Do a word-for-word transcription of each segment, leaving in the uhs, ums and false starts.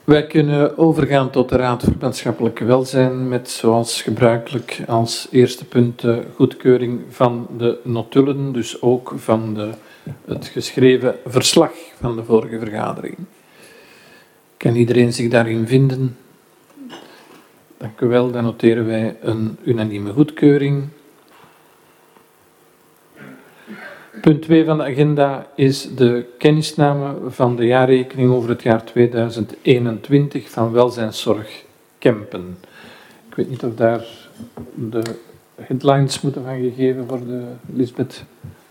Wij kunnen overgaan tot de Raad voor Maatschappelijk Welzijn met zoals gebruikelijk als eerste punt de goedkeuring van de notulen, dus ook van de, het geschreven verslag van de vorige vergadering. Kan iedereen zich daarin vinden? Dank u wel, dan noteren wij een unanieme goedkeuring. Punt twee van de agenda is de kennisname van de jaarrekening over het jaar tweeduizend eenentwintig van Welzijnszorg Kempen. Ik weet niet of daar de headlines moeten van gegeven worden, Lisbeth.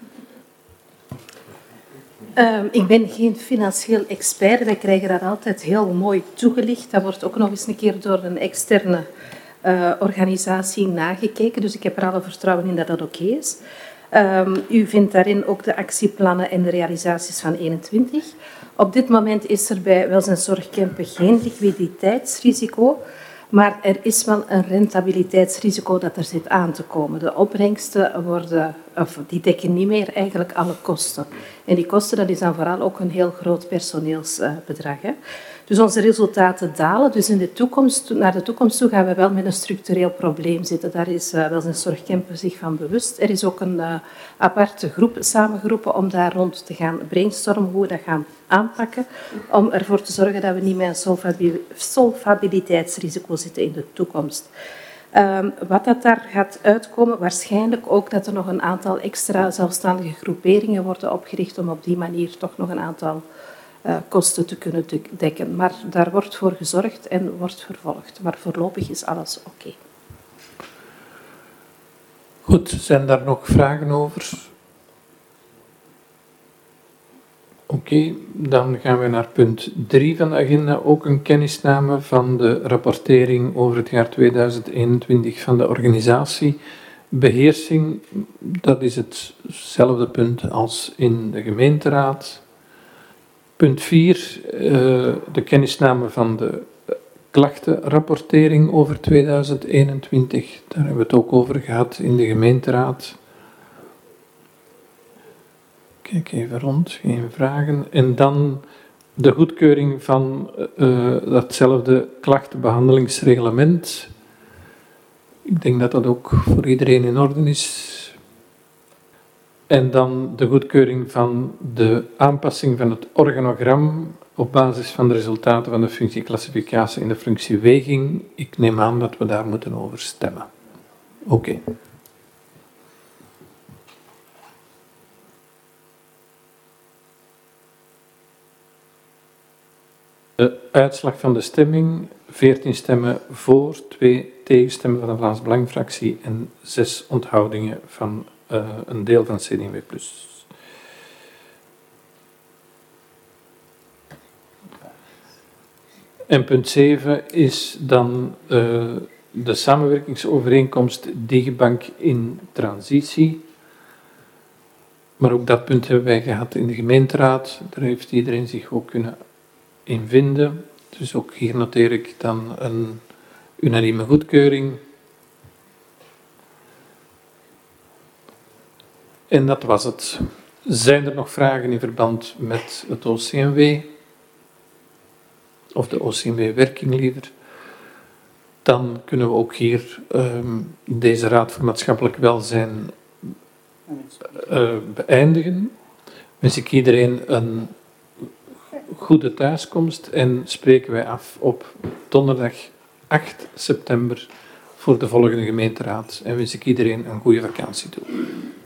Uh, ik ben geen financieel expert. Wij krijgen dat altijd heel mooi toegelicht. Dat wordt ook nog eens een keer door een externe uh, organisatie nagekeken. Dus ik heb er alle vertrouwen in dat dat oké is. Um, u vindt daarin ook de actieplannen en de realisaties van eenentwintig. Op dit moment is er bij Welzijnszorg Kempen geen liquiditeitsrisico, maar er is wel een rentabiliteitsrisico dat er zit aan te komen. De opbrengsten worden, of die dekken niet meer eigenlijk alle kosten. En die kosten, dat is dan vooral ook een heel groot personeelsbedrag. Hè. Dus onze resultaten dalen. Dus in de toekomst, naar de toekomst toe gaan we wel met een structureel probleem zitten. Daar is uh, Welzijnszorg Kempen zich van bewust. Er is ook een uh, aparte groep samengeroepen om daar rond te gaan brainstormen hoe we dat gaan aanpakken. Om ervoor te zorgen dat we niet met een solvabiliteitsrisico zitten in de toekomst. Um, wat dat daar gaat uitkomen, waarschijnlijk ook dat er nog een aantal extra zelfstandige groeperingen worden opgericht om op die manier toch nog een aantal uh, kosten te kunnen dekken. Maar daar wordt voor gezorgd en wordt vervolgd. Maar voorlopig is alles oké. Okay. Goed, zijn daar nog vragen over? Oké, okay, dan gaan we naar punt drie van de agenda. Ook een kennisname van de rapportering over het jaar tweeduizend eenentwintig van de organisatie. Beheersing, dat is hetzelfde punt als in de gemeenteraad. Punt vier, uh, de kennisname van de klachtenrapportering over tweeduizend eenentwintig. Daar hebben we het ook over gehad in de gemeenteraad. Kijk even rond, geen vragen. En dan de goedkeuring van uh, datzelfde klachtenbehandelingsreglement. Ik denk dat dat ook voor iedereen in orde is. En dan de goedkeuring van de aanpassing van het organogram op basis van de resultaten van de functieclassificatie en de functieweging. Ik neem aan dat we daar moeten over stemmen. Oké. Okay. De uitslag van de stemming, veertien stemmen voor, twee tegenstemmen van de Vlaams Belang-fractie en zes onthoudingen van uh, een deel van C D M W plus. En punt zeven is dan uh, de samenwerkingsovereenkomst Digibank in transitie. Maar ook dat punt hebben wij gehad in de gemeenteraad. Daar heeft iedereen zich ook kunnen in vinden. Dus ook hier noteer ik dan een unanieme goedkeuring. En dat was het. Zijn er nog vragen in verband met het O C M W? Of de O C M W-werking liever? Dan kunnen we ook hier um, deze Raad voor Maatschappelijk Welzijn uh, beëindigen. Wens ik iedereen een goede thuiskomst en spreken wij af op donderdag acht september voor de volgende gemeenteraad. En wens ik iedereen een goede vakantie toe.